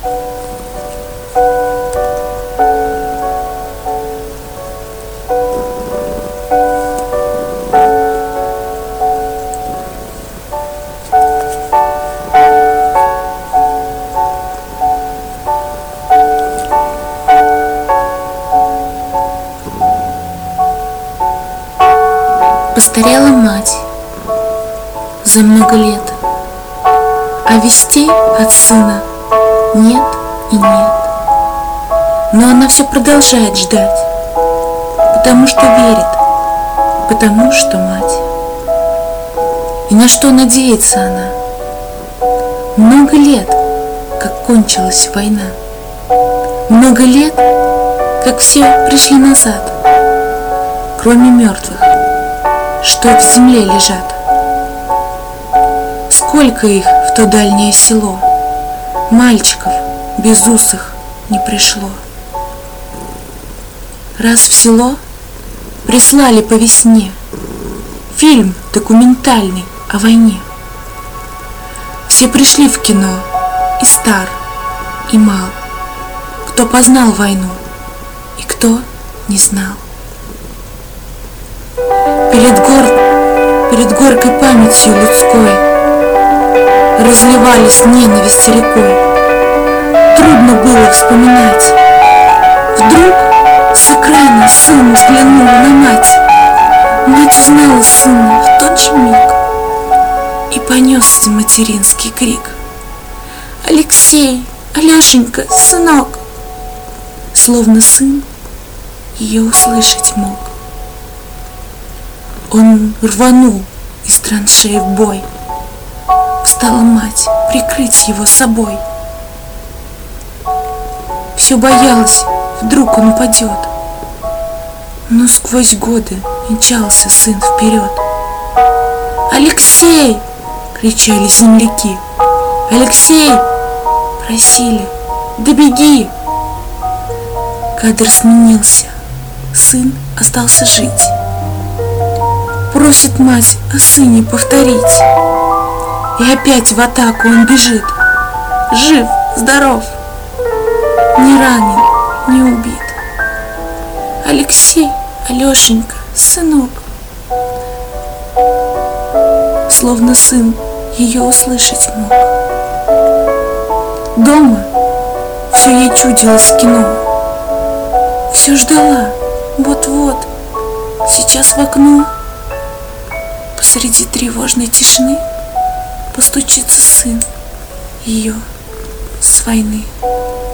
Постарела мать за много лет, а вестей от сына нет и нет. Но она все продолжает ждать, потому что верит, потому что мать. И на что надеется она? Много лет, как кончилась война, много лет, как все пришли назад, кроме мертвых, что в земле лежат. Сколько их в то дальнее село, мальчиков безусых не пришло. Раз в село прислали по весне фильм документальный о войне. Все пришли в кино, и стар, и мал, кто познал войну, и кто не знал. Перед горькой памятью людской разливались ненависть рекой. Трудно было вспоминать. Вдруг с экрана сын взглянул на мать. Мать узнала сына в тот же миг, и понесся материнский крик: «Алексей, Алешенька, сынок!» Словно сын ее услышать мог. Он рванул из траншеи в бой. Встала мать прикрыть его собой. Все боялась, вдруг он упадет. Но сквозь годы мчался сын вперед. «Алексей!» — кричали земляки. «Алексей!» — просили. «Да беги!» Кадр сменился. Сын остался жить. Просит мать о сыне повторить. И опять в атаку он бежит. Жив, здоров, не ранен, не убит. Алексей, Алешенька, сынок. Словно сын ее услышать мог. Дома все ей чудилось кино. Все ждала, вот-вот, сейчас в окно. Посреди тревожной тишины постучится сын ее с войны.